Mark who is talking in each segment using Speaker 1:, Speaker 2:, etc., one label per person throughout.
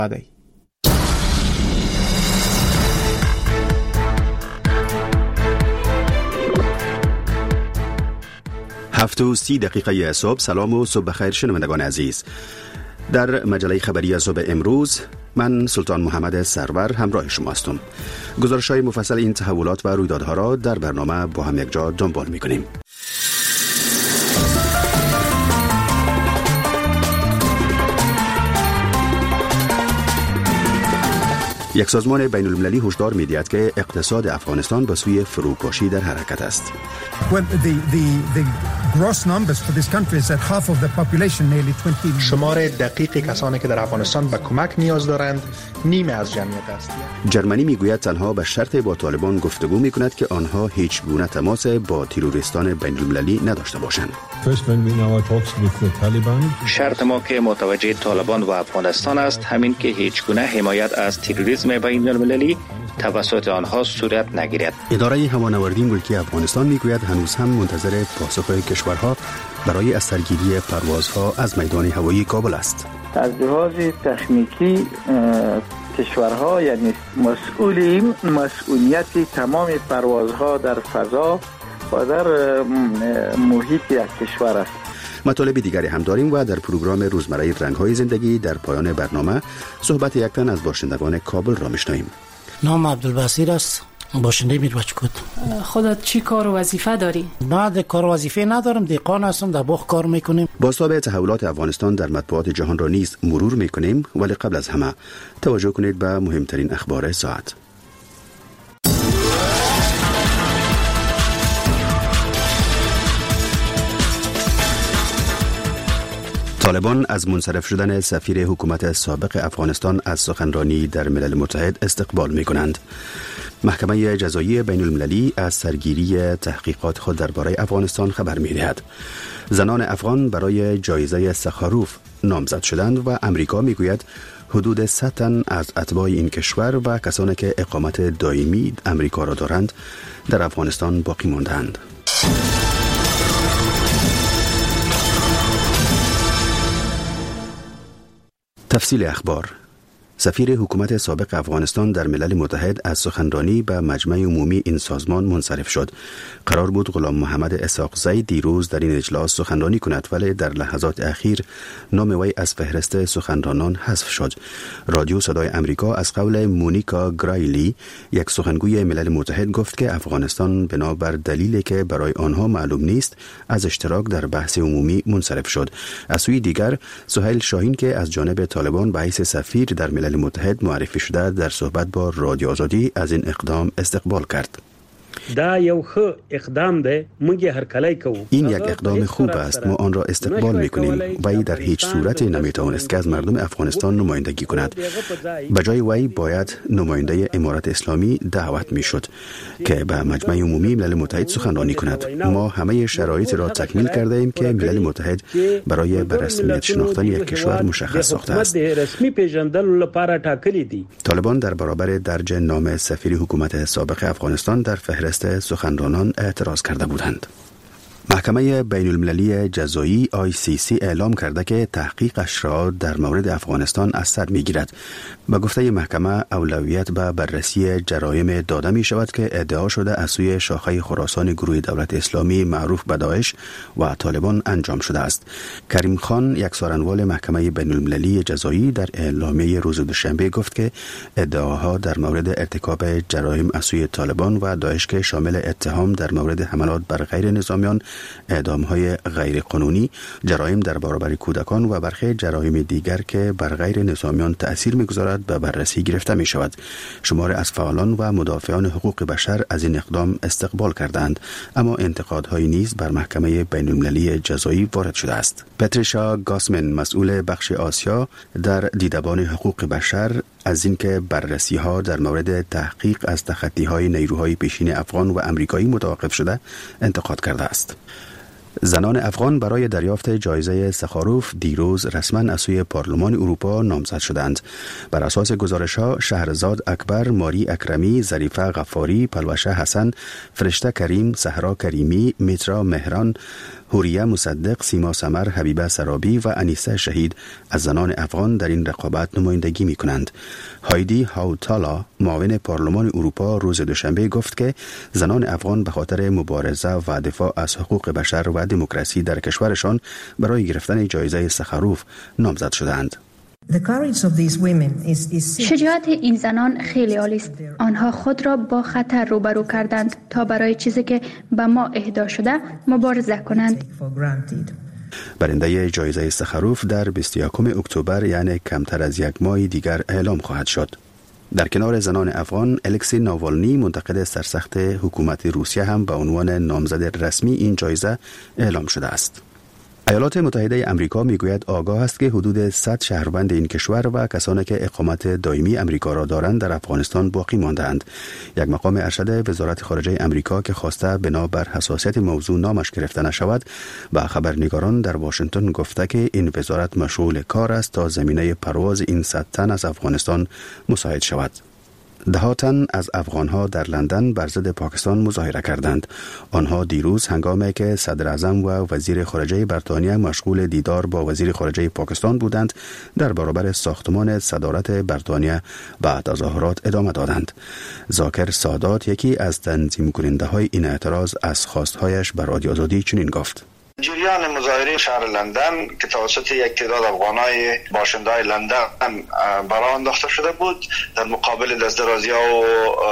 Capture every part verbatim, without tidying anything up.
Speaker 1: دی.
Speaker 2: هفت و سی دقیقه صبح. سلام و صبح بخیر شنوندگان عزیز. در مجله خبری صبح امروز من سلطان محمد سرور همراه شما هستم. گزارش‌های مفصل این تحولات و رویدادها را در برنامه با هم یک جا دنبال می‌کنیم. یک سازمان بین المللی هشدار می‌دهد که اقتصاد افغانستان به سوی فروپاشی در حرکت است.
Speaker 3: شمار دقیق کسانی که در افغانستان به کمک نیاز دارند نیمه از جمعیت است.
Speaker 2: جرمنی میگوید تنها به شرط با طالبان گفتگو میکند که آنها هیچ گونه تماس با تروریستان بین المللی نداشته باشند.
Speaker 4: شرط ما که متوجه طالبان و افغانستان است همین که هیچ گونه حمایت از تروریسم بین المللی توسط آنها صورت نگیرد.
Speaker 2: اداره هوانوردی ملکی افغانستان میگوید هنوز هم منتظر پاسخ کشورها برای از سرگیری پروازها از میدان هوایی کابل است.
Speaker 5: از لحاظ تکنیکی کشورها یعنی مسئولیم مسئولیت تمام پروازها در فضا و در محیط یک کشور است.
Speaker 2: مطالب دیگری هم داریم و در پروگرام روزمره رنگ‌های زندگی در پایان برنامه صحبت یک تن از باشندگان کابل را میشنویم.
Speaker 6: نام عبدالبصیر است، باشنده میربچکوت.
Speaker 7: خودت چی کار و وظیفه داری؟
Speaker 6: نه کار و وظیفه ندارم، دیقان هستم، در باغ کار میکنیم.
Speaker 2: بازتاب تحولات افغانستان در مطبوعات جهان را نیز مرور میکنیم، ولی قبل از همه توجه کنید به مهمترین اخبار ساعت. طالبان از منصرف شدن سفیر حکومت سابق افغانستان از سخنرانی در ملل متحد استقبال می کنند. محکمه جزایی بین المللی از سرگیری تحقیقات خود درباره افغانستان خبر می دهد. زنان افغان برای جایزه سخاروف نامزد شدند و امریکا می گوید حدود صد تن از اتباع این کشور و کسانی که اقامت دائمی امریکا را دارند در افغانستان باقی ماندند. تفصیل اخبار. سفیر حکومت سابق افغانستان در ملل متحد از سخنرانی به مجمع عمومی این سازمان منصرف شد. قرار بود غلام محمد اسحاق زی دیروز در این اجلاس سخنرانی کند، ولی در لحظات اخیر نام وی از فهرست سخنرانان حذف شد. رادیو صدای امریکا از قول مونیکا گرایلی، یک سخنگوی ملل متحد، گفت که افغانستان بنابر دلیلی که برای آنها معلوم نیست از اشتراک در بحث عمومی منصرف شد. از سوی دیگر سهیل شاهین که از جانب طالبان به حیث سفیر در ملل متحد معرفی شده در صحبت با رادیو آزادی از این اقدام استقبال کرد.
Speaker 8: دا یو ښه اقدام ده، موږ هر کله کوو.
Speaker 2: این یک اقدام خوب است، ما آن را استقبال می‌کنیم. وی در هیچ صورت نمی‌توانست که از مردم افغانستان نمایندگی کند. بجای وی باید نماینده امارت اسلامی دعوت می‌شد که به مجمع عمومی ملل متحد سخنرانی کند. ما همه شرایط را تکمیل کرده ایم که ملل متحد برای به رسمیت شناختن یک کشور مشخص ساخته است.
Speaker 8: رسمی پیژندلو لپاره ټاکلي دي.
Speaker 2: طالبان در برابر درج نام سفیر حکومت سابق افغانستان در فهرست سخنرانان اعتراض کرده بودند. محکمه بین المللی جزایی آی سی سی اعلام کرده که تحقیقش را در مورد افغانستان از سر می گیرد. به گفته محکمه اولویت به بررسی جرایم داده می شود که ادعا شده از سوی شاخه خراسان گروه دولت اسلامی معروف به داعش و طالبان انجام شده است. کریم خان، یک سخنگوی محکمه بین المللی جزایی، در اعلامیه روز دوشنبه گفت که ادعاها در مورد ارتکاب جرایم از سوی طالبان و داعش که شامل اتهام در مورد حملات بر غیر نظامیان، اعدام‌های غیرقانونی، جرایم در برابر کودکان و برخی جرایم دیگر که بر غیر نظامیان تأثیر می‌گذارد به بررسی گرفته می‌شود. شمار از فعالان و مدافعان حقوق بشر از این اقدام استقبال کردند، اما انتقادهای نیز بر محکمه بین‌المللی جزایی وارد شده است. پتریشا گاسمن، مسئول بخش آسیا در دیدبان حقوق بشر، از اینکه بررسی‌ها در مورد تحقیق از تخطی‌های نیروهای پیشین افغان و امریکایی متوقف شده، انتقاد کرده است. زنان افغان برای دریافت جایزه سخاروف دیروز رسما از سوی پارلمان اروپا نامزد شدند. بر اساس گزارش‌ها شهرزاد اکبر، ماری اکرمی، ظریفه غفاری، پلوشه حسن، فرشته کریم، صحرا کریمی، میترا مهران، حوریه مصدق، سیما سمر، حبیبه سرابی و انیسه شهید از زنان افغان در این رقابت نمایندگی می کنند. هایدی هاوتالا، معاون پارلمان اروپا، روز دوشنبه گفت که زنان افغان به خاطر مبارزه و دفاع از حقوق بشر و دموکراسی در کشورشان برای گرفتن جایزه سخروف نامزد شدند.
Speaker 1: شجاعت این زنان خیلی عالی است. آنها خود را با خطر روبرو کردند تا برای چیزی که به ما اهدا شده مبارزه کنند.
Speaker 2: برنده جایزه سخروف در بیست و یکم اکتبر، یعنی کمتر از یک ماه دیگر اعلام خواهد شد. در کنار زنان افغان، الکسی ناوالنی، منتقد سرسخت حکومت روسیه، هم به عنوان نامزد رسمی این جایزه اعلام شده است. ایالات متحده امریکا میگوید آگاه است که حدود صد شهروند این کشور و کسانی که اقامت دائمی امریکا را دارند در افغانستان باقی مانده‌اند. یک مقام ارشد وزارت خارجه امریکا که خواسته بنابر حساسیت موضوع نامش گرفته نشود، به خبرنگاران در واشنگتن گفته که این وزارت مشغول کار است تا زمینه پرواز این صد تن از افغانستان مساعد شود. ده تن از افغانها در لندن بر ضد پاکستان مظاهره کردند. آنها دیروز هنگامی که صدر اعظم و وزیر خارجه بریتانیا مشغول دیدار با وزیر خارجه پاکستان بودند، در برابر ساختمان صدارت بریتانیا به تظاهرات ادامه دادند. ذاکر سادات، یکی از تنظیم کننده های این اعتراض، از خواستهایش بر رادیو آزادی چنین گفت:
Speaker 9: جریان مظاهره شهر لندن که توسط یک تعداد افغانای باشنده‌های لندن برآ انداخته شده بود، در مقابل دست‌درازی‌ها و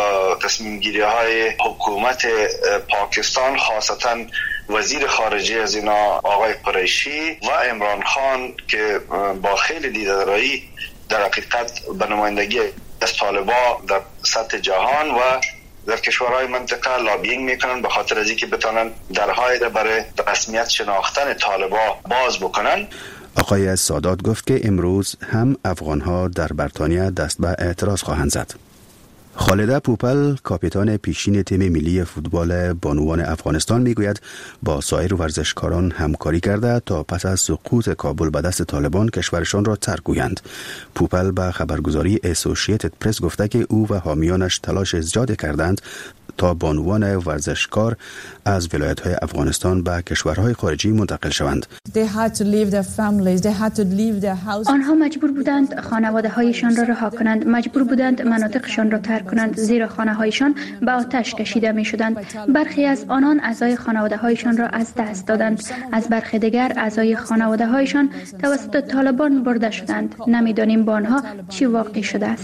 Speaker 9: تصمیم گیری‌های حکومت پاکستان، خاصتاً وزیر خارجه از اینا آقای قریشی و عمران خان که با خیلی دیده‌دارایی در حقیقت به نمایندگی از طالبان در سطح جهان و در کشورهای منطقه لابینگ میکنن به خاطر از اینکه بتونن درهای را برای رسمیت شناختن طالبان باز بکنن.
Speaker 2: آقای سادات گفت که امروز هم افغانها در بریتانیا دست به اعتراض خواهند زد. خالده پوپل، کاپیتان پیشین تیم ملی فوتبال بانوان افغانستان، میگوید با سایر ورزشکاران همکاری کرده تا پس از سقوط کابل به دست طالبان کشورشان را ترک گویند. پوپل به خبرگزاری اسوسییتد پرس گفته که او و حامیانش تلاش زیادی کردند تا بانوان ورزشکار از ولایت‌های افغانستان به کشورهای خارجی منتقل شوند.
Speaker 1: آنها مجبور بودند خانواده‌هایشان را رها کنند، مجبور بودند مناطقشان را ترک کنند، زیرا خانه‌هایشان به آتش کشیده می‌شدند. برخی از آنان اعضای خانواده‌هایشان را از دست دادند، از برخی دیگر اعضای خانواده‌هایشان توسط طالبان برده شدند. نمی‌دانیم با آنها چی واقع شده است.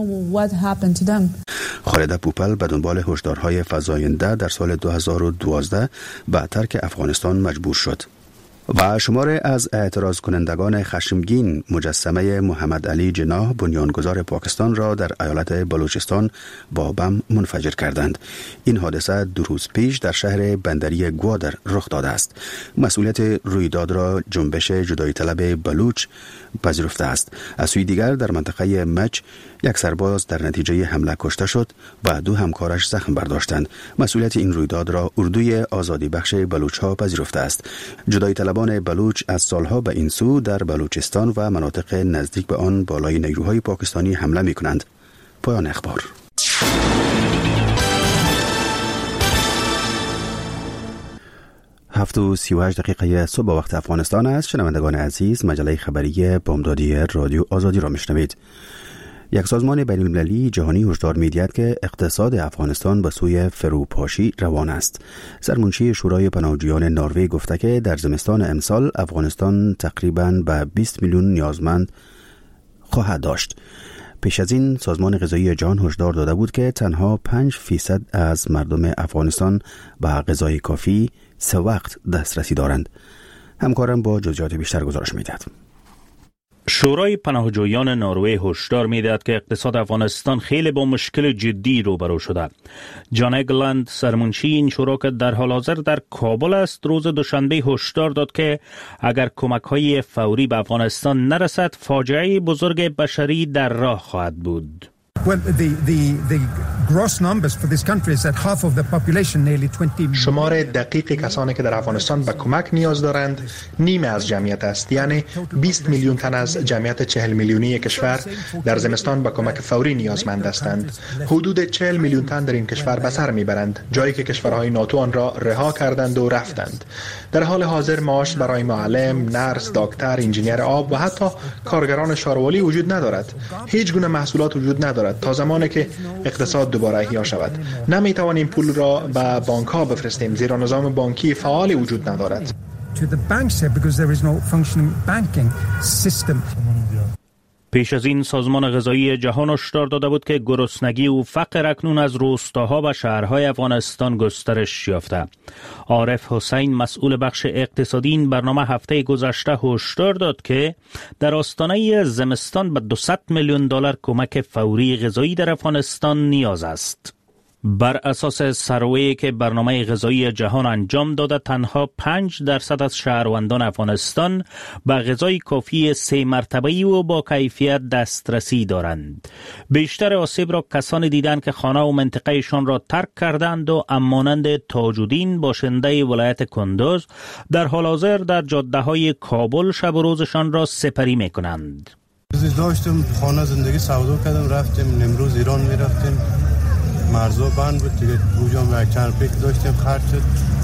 Speaker 2: خالده پوپل به دنبال هشدارهای فزاینده در سال دو هزار و دوازده به ترک افغانستان مجبور شد. و شمار از اعتراض کنندگان خشمگین مجسمه محمد علی جناح، بنیانگذار پاکستان، را در ایالت بلوچستان با بم منفجر کردند. این حادثه دو روز پیش در شهر بندری گوادر رخ داده است. مسئولیت رویداد را جنبش جدایی طلب بلوچ پذیرفته است. از سوی دیگر در منطقه مچ یک سرباز در نتیجه حمله کشته شد و دو همکارش زخم برداشتند. مسئولیت این رویداد را اردوی آزادی بخش بلوچ ها پذیرفته است. جدایی طلبان بلوچ از سالها به این سو در بلوچستان و مناطق نزدیک به آن بالای نیروهای پاکستانی حمله می کنند. پایان اخبار. هفت و سی و هشت دقیقه صبح وقت افغانستان است. شنوندگان عزیز، مجله خبری بامدادی رادیو آزادی را میشنوید. یک سازمان بین المللی جهانی هشدار می‌دهد که اقتصاد افغانستان به سوی فروپاشی روان است. سرمنشی شورای پناهجویان نروژ گفته که در زمستان امسال افغانستان تقریباً به بیست میلیون نیازمند خواهد داشت. پیش از این سازمان غذایی جهان هشدار داده بود که تنها پنج فیصد از مردم افغانستان به غذای کافی سه وقت دسترسی دارند. همکارم با جزئیات بیشتر گزارش می‌دهد.
Speaker 10: شورای پناهجویان نروژ هشدار می‌دهد که اقتصاد افغانستان خیلی با مشکل جدی روبرو شده. جان اگلند، سرمنشی این شورا که در حال حاضر در کابل است، روز دوشنبه هشدار داد که اگر کمک‌های فوری به افغانستان نرسد، فاجعه بزرگ بشری در راه خواهد بود.
Speaker 3: شمار دقیق کسانی که در افغانستان به کمک نیاز دارند نیمه از جمعیت است، یعنی بیست میلیون تن از جمعیت چهل میلیونی کشور در زمستان به کمک فوری نیازمند هستند. حدود چهل میلیون تن در این کشور به سر میبرند، جایی که کشورهای ناتو آن را رها کردند و رفتند. در حال حاضر معاش برای معلم، نرس، دکتر، انجینیر آب و حتی کارگران شاروالی وجود ندارد. هیچ گونه محصولات وجود ندارد تا زمانی که اقتصاد دوباره احیا شود. نمیتوانیم پول را به بانک ها بفرستیم زیرا نظام بانکی فعالی وجود ندارد.
Speaker 10: پیش از این سازمان غذایی جهان هشدار داده بود که گرسنگی و فقر اکنون از روستاها و شهرهای افغانستان گسترش یافته. عارف حسین مسئول بخش اقتصادی این برنامه هفته گذشته هشدار داد که در آستانه زمستان به دویست میلیون دلار کمک فوری غذایی در افغانستان نیاز است. بر اساس سروی که برنامه غذایی جهان انجام داده، تنها پنج درصد از شهروندان افغانستان به غذای کافی سه مرتبه‌ای و با کیفیت دسترسی دارند. بیشتر آسیب را کسانی دیدند که خانه و منطقهشان را ترک کردند و مانند تاج‌الدین باشنده ولایت کندوز در حال حاضر در جاده‌های کابل شب و روزشان را سپری می‌کنند.
Speaker 11: داشتم خانه زندگی سودا کردم، رفتیم نمروز ایران می‌رفتیم، مرزا بند بود دیگه، اونجا یک چند پیک داشتیم خرج شد.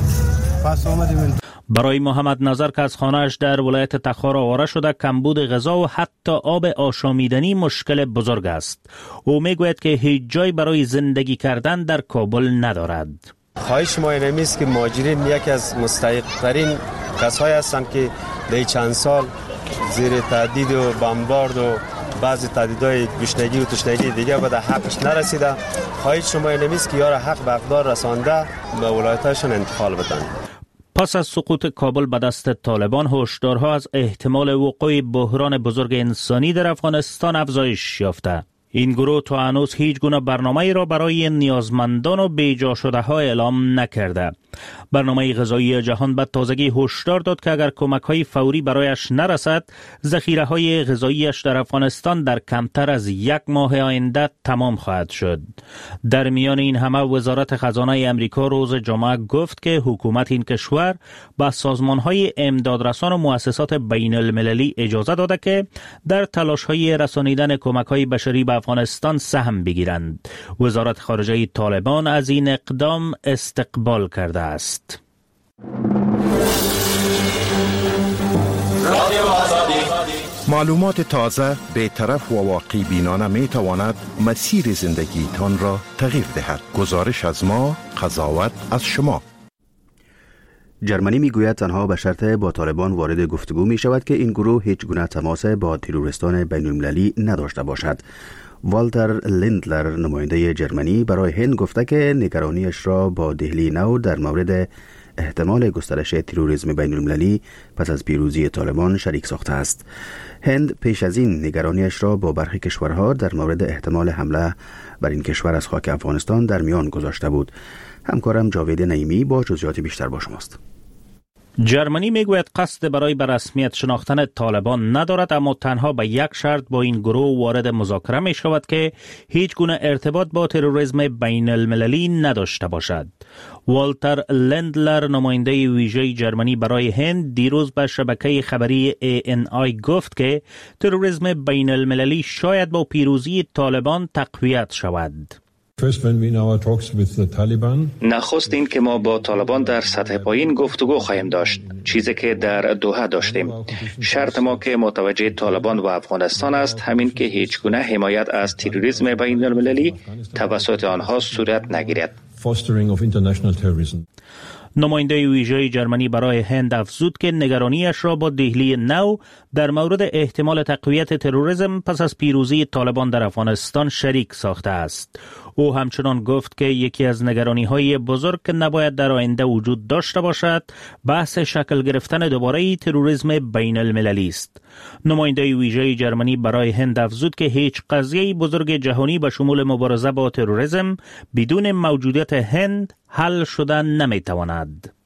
Speaker 11: پس آمدیم.
Speaker 10: برای محمد نظر که از خانه‌اش در ولایت تخار آواره شده، کمبود غذا و حتی آب آشامیدنی مشکل بزرگ است. او میگوید که هیچ جای برای زندگی کردن در کابل ندارد.
Speaker 12: خواهش ما این است که مهاجرین یکی از مستحق‌ترین کسایی هستند که در چند سال زیر تهدید و بمبارد و بعضی تهدیدهای گشنگی و تشنگی دیگه به حقش نرسیده. خواهش شما این است که یار حق به اقدار رسانده به ولایتشان انتقال بدن.
Speaker 10: پس از سقوط کابل به دست طالبان، هشدارها از احتمال وقوع بحران بزرگ انسانی در افغانستان افزایش یافته. این گروه تا هنوز هیچ گونه برنامه‌ای را برای نیازمندان و بیجا شده ها اعلام نکرده. برنامه غذایی جهان به تازگی هشدار داد که اگر کمک‌های فوری برایش نرسد، ذخیره‌های غذاییش در افغانستان در کمتر از یک ماه آینده تمام خواهد شد. در میان این همه وزارت خزانه امریکا روز جمعه گفت که حکومت این کشور به سازمان‌های امدادرسان و مؤسسات بین المللی اجازه داده که در تلاش‌های رسانیدن کمک‌های بشری به افغانستان سهم بگیرند. وزارت خارجه طالبان از این اقدام استقبال کرده است.
Speaker 13: معلومات تازه، بی‌طرف و واقعی بینانه می تواند مسیر زندگی تان را تغییر دهد. گزارش از ما، قضاوت از شما.
Speaker 2: جرمنی میگوید تنها به شرط با طالبان وارد گفتگو می شود که این گروه هیچ گونه تماس با تروریستان بین المللی نداشته باشد. والتر لندلر نماینده جرمنی برای هند گفته که نگرانیش را با دهلی نو در مورد احتمال گسترش تروریسم بین المللی پس از پیروزی طالبان شریک ساخته است. هند پیش از این نگرانیش را با برخی کشورها در مورد احتمال حمله بر این کشور از خاک افغانستان در میان گذاشته بود. همکارم جاوید نعیمی با جزئیات بیشتر با شماست.
Speaker 10: جرمنی میگوید قصد برای به رسمیت شناختن طالبان ندارد، اما تنها به یک شرط با این گروه وارد مذاکره می شود که هیچ گونه ارتباط با تروریسم بین المللی نداشته باشد. والتر لندلر نماینده ویژه جرمنی برای هند دیروز به شبکه خبری ای ان آی گفت که تروریسم بین المللی شاید با پیروزی طالبان تقویت شود.
Speaker 4: نخست این که ما با طالبان در سطح پایین گفتگو خواهیم داشت، چیزی که در دوحه داشتیم. شرط ما که متوجه طالبان و افغانستان است همین که هیچ گونه حمایت از تروریسم بین المللی توسط آنها صورت نگیرد.
Speaker 10: نماینده ویژه جرمنی برای هند افزود که نگرانیش را با دهلی نو در مورد احتمال تقویت تروریسم پس از پیروزی طالبان در افغانستان شریک ساخته است. او همچنان گفت که یکی از نگرانی‌های بزرگ که نباید در آینده وجود داشته باشد بحث شکل گرفتن دوباره تروریسم بین المللی است. نماینده ویژه جرمنی برای هند افزود که هیچ قضیه بزرگ جهانی به شمول مبارزه با تروریسم بدون موجودیت هند حل شدن نمیتواند.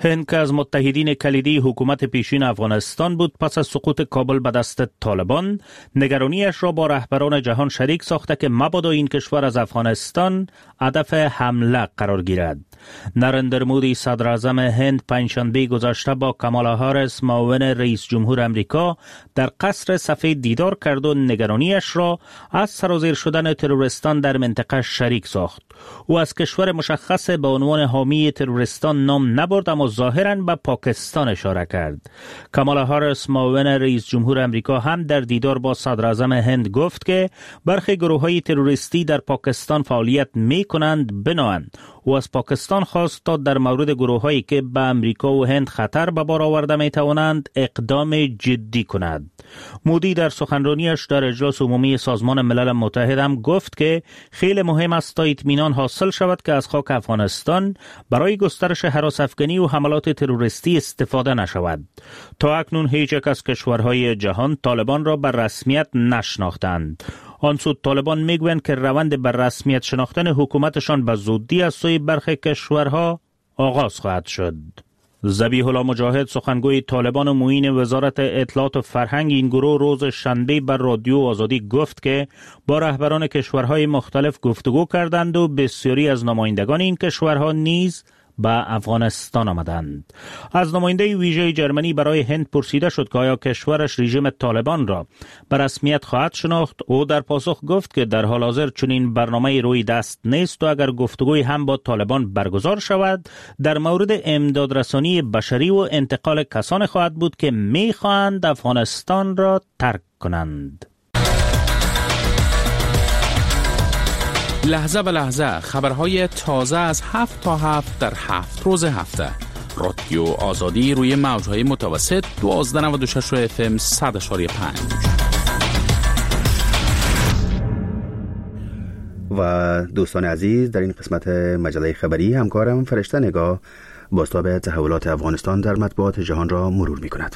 Speaker 10: هند که از متحدین کلیدی حکومت پیشین افغانستان بود، پس از سقوط کابل به دست طالبان نگرانیش را با رهبران جهان شریک ساخته که مبادا این کشور از افغانستان هدف حمله قرار گیرد. نریندر مودی صدر اعظم هند پنجشنبه گذشته با کامالا هاریس معاون رئیس جمهور امریکا در قصر سفید دیدار کرد و نگرانیش را از سرازیر شدن تروریستان در منطقه شریک ساخت. او از کشور مشخص به عنوان حامی تروریستان نام نبرد، اما ظاهراً به پاکستان اشاره کرد. کامالا هاریس معاون رئیس جمهور امریکا هم در دیدار با صدر اعظم هند گفت که برخی گروه‌های تروریستی در پاکستان فعالیت می‌کنند بنابراین او از پاکستان خواست تا در مورد گروه‌هایی که به امریکا و هند خطر به بار آورده می‌توانند اقدام جدی کند. مودی در سخنرانیش در اجلاس عمومی سازمان ملل متحد هم گفت که خیلی مهم است تا اطمینان حاصل شود که از خاک افغانستان برای گسترش هراس افغانی و حملات تروریستی استفاده نشود. تا اکنون هیچ یک از کشورهای جهان طالبان را به رسمیت نشناختند. آن سو طالبان میگویند که روند بر رسمیت شناختن حکومتشان به زودی از سوی برخی کشورها آغاز خواهد شد. ذبیح الله مجاهد سخنگوی طالبان و معین وزارت اطلاعات و فرهنگ این گروه روز شنبه بر رادیو آزادی گفت که با رهبران کشورهای مختلف گفتگو کردند و بسیاری از نمایندگان این کشورها نیز به افغانستان آمدند. از نماینده ویژه جرمنی برای هند پرسیده شد که آیا کشورش رژیم طالبان را به رسمیت خواهد شناخت. او در پاسخ گفت که در حال حاضر چنین برنامه روی دست نیست و اگر گفتگوی هم با طالبان برگزار شود در مورد امدادرسانی بشری و انتقال کسان خواهد بود که می‌خواهند افغانستان را ترک کنند.
Speaker 14: لحظه به لحظه خبرهای تازه از هفت تا هفت در هفت روز هفته. رادیو آزادی روی موجهای متوسط دوازده نود و شش اف ام صد اشاری پنج.
Speaker 2: و دوستان عزیز، در این قسمت مجله خبری همکارم فرشته نگاه بازتاب تحولات افغانستان در مطبوعات جهان را مرور می کند.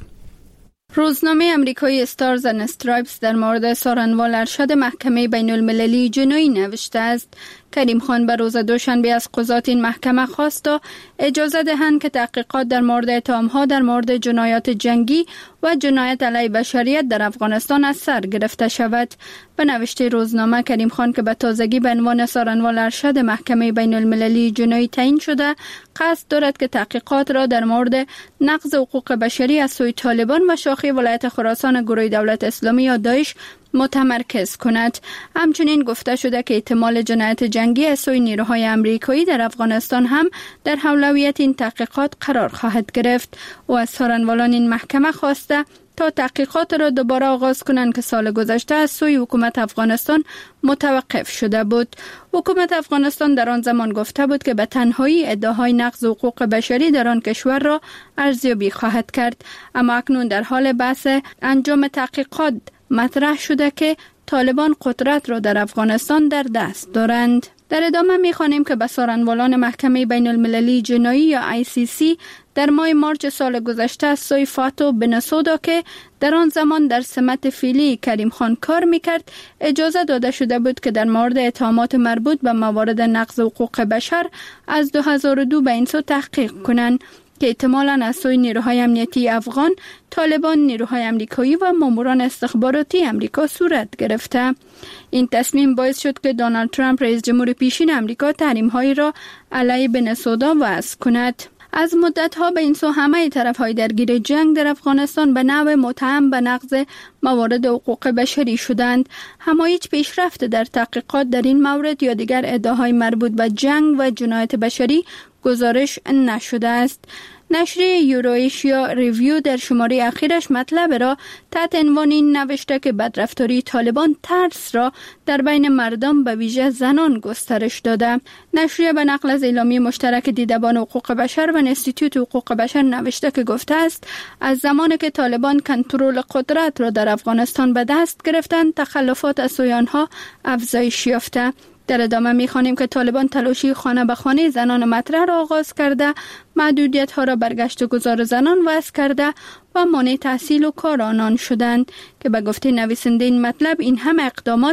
Speaker 15: روزنامه امریکایی استارز اند استرایپس در مورد سارنوال ارشد محکمه بین المللی جنایی نوشته است کریم خان به روز دوشنبه از قضات این محکمه خواست تا اجازه دهند که تحقیقات در مورد اتهام‌ها در مورد جنایات جنگی و جنایت علیه بشریت در افغانستان از سر گرفته شود. به نوشته روزنامه، کریم خان که به تازگی به عنوان سارنوال ارشد محکمه بین المللی جنایی تعیین شده، قصد دارد که تحقیقات را در مورد نقض حقوق بشری از سوی طالبان و شاخه ولایت خراسان گروه دولت اسلامی یا داعش متمرکز کند. همچنین گفته شده که احتمال جنایت جنگی از سوی نیروهای امریکایی در افغانستان هم در اولویت این تحقیقات قرار خواهد گرفت. و از سارنوالان این محکمه خواسته تا تحقیقات را دوباره آغاز کنند که سال گذشته از سوی حکومت افغانستان متوقف شده بود. حکومت افغانستان در آن زمان گفته بود که به تنهایی ادعاهای نقض حقوق بشری در آن کشور را ارزیابی خواهد کرد، اما اکنون در حال بحث انجام تحقیقات مطرح شده که طالبان قدرت را در افغانستان در دست دارند. در ادامه می‌خوانیم که به سارنوالان محکمه بین المللی جنایی یا آی سی سی در ماه مارچ سال گذشته از سوی فاتو بنسودا که در آن زمان در سمت فعلی کریم خان کار میکرد اجازه داده شده بود که در مورد اتهامات مربوط به موارد نقض حقوق بشر از دو هزار و دو به این سو تحقیق کنند که احتمالاً از سوی نیروهای امنیتی افغان، طالبان، نیروهای امریکایی و ماموران استخباراتی امریکا صورت گرفته. این تصمیم باعث شد که دونالد ترامپ رئیس جمهور پیشین امریکا تحریم‌هایی را علیه بنسودا وضع کند. از مدت‌ها به این سو همه طرف‌های درگیر جنگ در افغانستان به نوع متهم به نقض موارد حقوق بشری شدند. اما هیچ پیشرفت در تحقیقات در این مورد یا دیگر ادعاهای مربوط به جنگ و جنایت بشری گزارش نشده است. نشر یوروایشیا ریویو در شماره اخیرش مطلب را تحت عنوان این نوشته که بدرفتاری طالبان ترس را در بین مردم به ویژه زنان گسترش داده. نشریه به نقل از اعلامیه مشترک دیدبان حقوق بشر و انستیتوت حقوق بشر نوشته که گفته است از زمانی که طالبان کنترل قدرت را در افغانستان به دست گرفتند تخلفات از سوی آنها افزایش یافته. در ادامه می‌خوانیم که طالبان تلاشی خانه به خانه زنان مطرح را آغاز کرده، محدودیت‌ها را بر گشت و گذار زنان وضع کرده و مانع تحصیل و کار آنان شدند که به گفته نویسنده این مطلب این همه اقدامات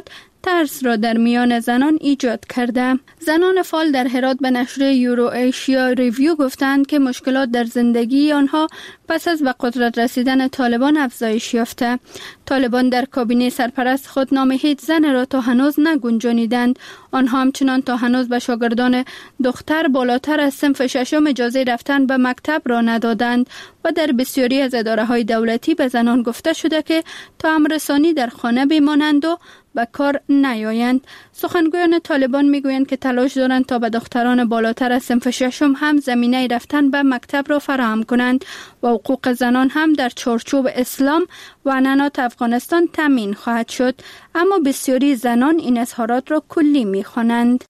Speaker 15: ترس را در میان زنان ایجاد کرده. زنان فعال در هرات به نشر یورو ایشیا ریویو گفتند که مشکلات در زندگی آنها پس از به قدرت رسیدن طالبان افزایش یافته. طالبان در کابینه سرپرست خود نام هیچ زن را تا هنوز نگنجانیدند. آنها همچنان تا هنوز به شاگردان دختر بالاتر از صنف ششم اجازه رفتن به مکتب را ندادند و در بسیاری از اداره‌های دولتی به زنان گفته شده که تا امررسانی در خانه بمانند و به کار نیایند. سخنگویان طالبان میگویند که تلاش دارند تا به دختران بالاتر از صنف ششم هم زمینه رفتن به مکتب را فراهم کنند و حقوق زنان هم در چارچوب اسلام و عنعنات افغانستان تامین خواهد شد، اما بسیاری زنان این اظهارات را کلی می‌خوانند.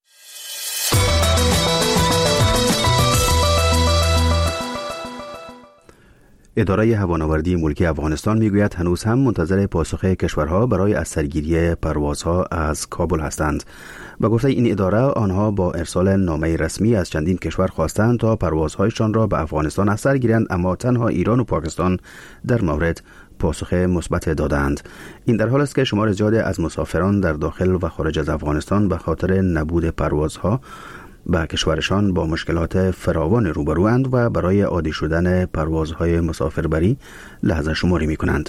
Speaker 2: اداره هوانوردی ملکی افغانستان میگوید هنوز هم منتظر پاسخ کشورها برای از سرگیری پروازها از کابل هستند. به گفته این اداره آنها با ارسال نامه رسمی از چندین کشور خواستند تا پروازهایشان را به افغانستان از سر گیرند، اما تنها ایران و پاکستان در مورد پاسخ مثبت دادند. این در حال است که شمار زیادی از مسافران در داخل و خارج از افغانستان به خاطر نبود پروازها به کشورشان با مشکلات فراوان روبروند و برای عادی شدن پروازهای مسافربری لحظه شماری می کنند.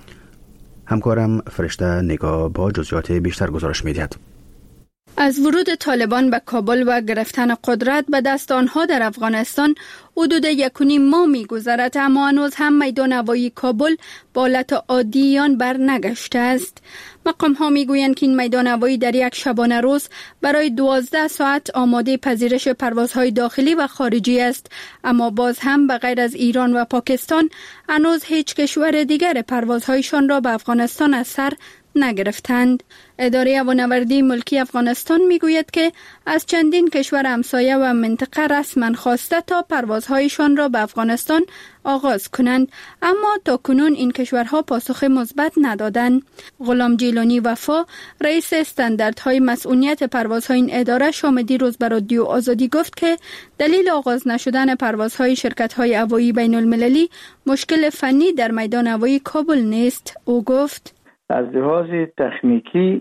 Speaker 2: همکارم فرشته نگاه با جزئیات بیشتر گزارش می دهد.
Speaker 15: از ورود طالبان به کابل و گرفتن قدرت به دست آنها در افغانستان حدود یک و نیم ماه می‌گذرد، اما هنوز هم میدان هوایی کابل به حالت عادی آن بر نگشته است. مقام ها میگویند که این میدان هوایی در یک شبانه روز برای دوازده ساعت آماده پذیرش پروازهای داخلی و خارجی است، اما باز هم به غیر از ایران و پاکستان هنوز هیچ کشور دیگر پروازهایشان را به افغانستان از سر نگرفتند. اداره هوانوردی ملکی افغانستان میگوید که از چندین کشور همسایه و منطقه رسما خواسته تا پروازهایشان را به افغانستان آغاز کنند، اما تا کنون این کشورها پاسخ مثبت ندادند. غلام جیلانی وفا، رئیس استانداردهای مسئولیت پروازهای این اداره، شام دیروز به رادیو آزادی گفت که دلیل آغاز نشدن پروازهای شرکت‌های هوایی بین المللی مشکل فنی در میدان هوایی کابل نیست. او گفت
Speaker 5: از لحاظ تکنیکی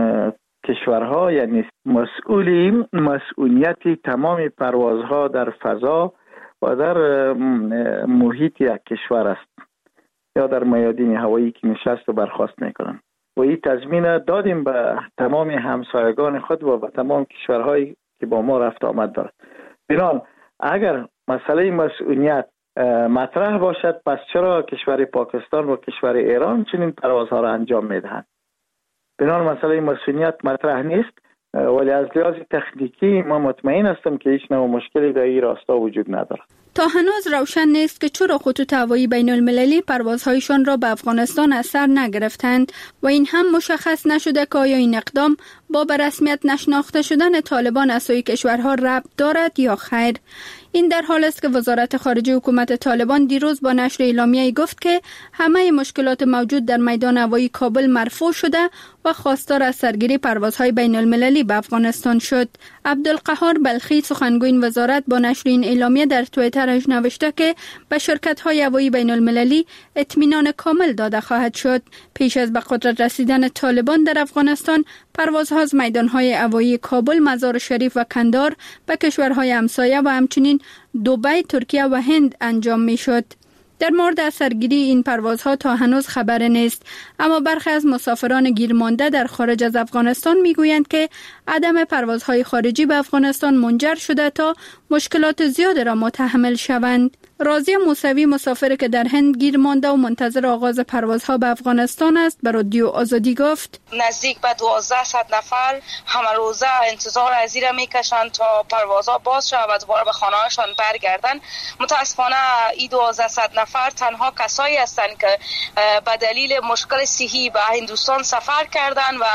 Speaker 5: کشورها یعنی مسئولیم مسئولیت تمام پروازها در فضا و در محیط یک کشور است یا در میادین هوایی که نشست و برخاست میکنن و این تضمین دادیم به تمام همسایگان خود و به تمام کشورهایی که با ما رفت آمد دارد. بنابراین اگر مسئله مسئولیت مطرح باشد، پس چرا کشور پاکستان و کشور ایران چنین پروازها را انجام میدهند؟ بنابراین مسئله مسئولیت مطرح نیست، ولی از لحاظ تکنیکی ما مطمئن هستم که هیچ نوع مشکلی در این راستا وجود ندارد.
Speaker 15: تا هنوز روشن نیست که چرا خطوط هوایی بین المللی پروازهایشان را به افغانستان از سر نگرفتند و این هم مشخص نشده که آیا این اقدام با به رسمیت نشناخته شدن طالبان از سوی کشورها ربط دارد یا خیر. این در حال است که وزارت خارجه حکومت طالبان دیروز با نشر اعلامیه‌ای گفت که همه مشکلات موجود در میدان هوایی کابل مرفوع شده و خواستار از سرگیری پروازهای بین المللی به افغانستان شد. عبدالقهار بلخی، سخنگوی وزارت، با نشر این اعلامیه در توییترش نوشته که به شرکت‌های هوایی بین المللی اطمینان کامل داده خواهد شد. پیش از به قدرت رسیدن طالبان در افغانستان، پروازها از میدان‌های هوایی کابل، مزار شریف و کندهار به کشورهای همسایه و همچنین دبی، ترکیه و هند انجام می‌شد. در مورد سرگیری این پروازها تا هنوز خبر نیست، اما برخی از مسافران گیرمانده در خارج از افغانستان میگویند که عدم پروازهای خارجی به افغانستان منجر شده تا مشکلات زیاد را متحمل شوند. راضیه موسوی، مسافر که در هند گیر مانده و منتظر آغاز پروازها به افغانستان است، به رادیو آزادی گفت
Speaker 16: نزدیک به دوازده صد نفر همه روزه انتظار از این را میکشند تا پروازها باز شود و دوباره به خانه‌هاشان برگردند. متاسفانه این دوازده صد نفر تنها کسایی هستند که به دلیل مشکل صحی به هندوستان سفر کردند و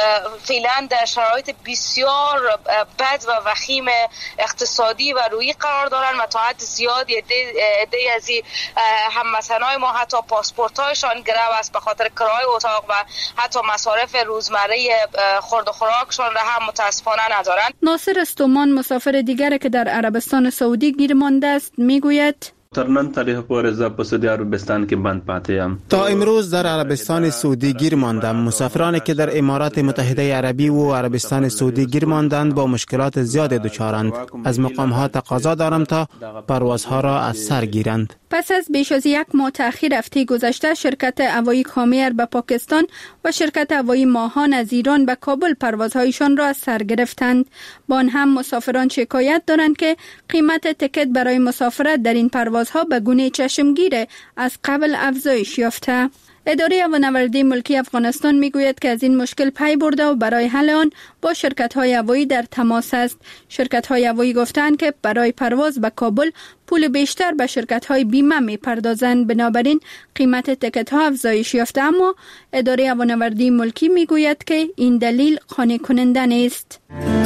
Speaker 16: فعلا در شرایط بسیار بد و وخیم اقتصادی و روحی قرار دارند و تا حد زیادی عده از هموطنای ما حتی پاسپورت‌هایشان گرو است به خاطر کرایه اتاق و حتی مصارف روزمره خورد و خوراکشان را هم متاسفانه ندارند.
Speaker 15: ناصر استومان، مسافر دیگر که در عربستان سعودی گیر مانده است، میگوید
Speaker 17: ترنن تاریخ پورزا پسودی عربستان که بند پاتیم.
Speaker 18: تا امروز در عربستان سعودی گیر ماندم. مسافرانی که در امارات متحده عربی و عربستان سعودی گیر ماندند با مشکلات زیاد دچارند. از مقام ها تقاضا دارم تا پروازها را از سر گیرند.
Speaker 15: پس از بیش از یک ماه تأخیر هفته گذشته شرکت هوایی کامیر به پاکستان و شرکت هوایی ماهان از ایران به کابل پروازهایشان را از سر گرفتند. با آن هم مسافران شکایت دارند که قیمت تکت برای مسافرت در این پروازها به گونه چشمگیر از قبل افزایش یافته. اداره هوانوردی ملکی افغانستان میگوید که از این مشکل پی برده و برای حل آن با شرکت‌های هوایی در تماس است. شرکت‌های هوایی گفتند که برای پرواز به کابل پول بیشتر به شرکت‌های بیمه می‌پردازند، بنابراین قیمت تکت‌ها افزایش یافته، اما اداره هوانوردی ملکی میگوید که این دلیل قانع کننده نیست.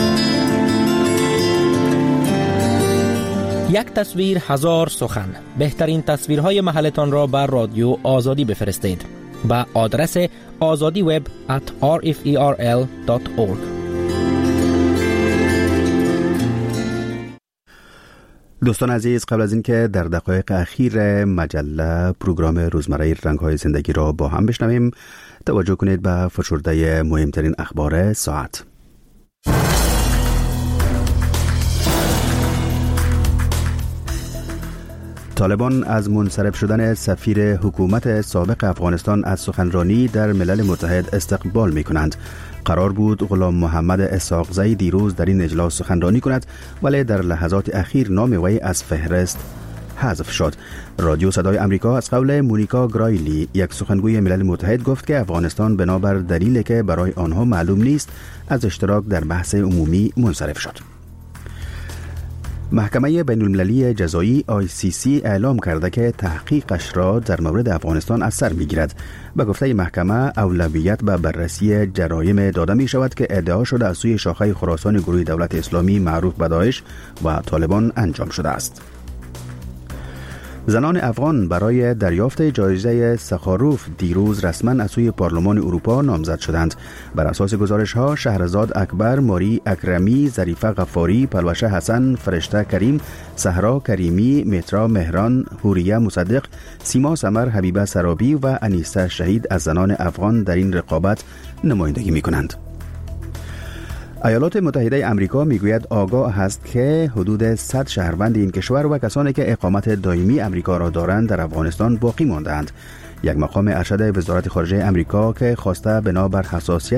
Speaker 19: یک تصویر هزار سخن. بهترین تصویرهای محلتان را بر رادیو آزادی بفرستید به آدرس azadi web at r f e r l dot org.
Speaker 2: دوستان عزیز، قبل از اینکه در دقایق اخیر مجله پروگرام روزمره رنگ‌های زندگی را با هم بشنویم، توجه کنید به فشرده مهمترین اخبار ساعت. طالبان از منصرف شدن سفیر حکومت سابق افغانستان از سخنرانی در ملل متحد استقبال می کنند. قرار بود غلام محمد اسحاقزی دیروز در این اجلاس سخنرانی کند، ولی در لحظات اخیر نام وی از فهرست حذف شد. رادیو صدای آمریکا از قول مونیکا گرایلی، یک سخنگوی ملل متحد، گفت که افغانستان بنابر دلیلی که برای آنها معلوم نیست از اشتراک در بحث عمومی منصرف شد. محکمه بین المللی جزایی آی سی سی اعلام کرده که تحقیقش را در مورد افغانستان از سر می‌گیرد. به گفته محکمه اولویت به بررسی جرایم داده می شود که ادعا شده از سوی شاخه خراسان گروه دولت اسلامی معروف به داعش و طالبان انجام شده است. زنان افغان برای دریافت جایزه سخاروف دیروز رسما از سوی پارلمان اروپا نامزد شدند. بر اساس گزارش ها شهرزاد اکبر، ماری اکرمی، ظریفه غفاری، پلوشه حسن، فرشته کریم، صحرا کریمی، مترا مهران، حوریه مصدق، سیما سمر، حبیبه سرابی و انیسه شهید از زنان افغان در این رقابت نمایندگی می کنند. ایالات متحده آمریکا میگوید آگاه است که حدود صد شهروند این کشور و کسانی که اقامت دائمی آمریکا را دارند در افغانستان باقی ماندند. یک مقام ارشد وزارت خارجه آمریکا که خواسته بنابر حساسیت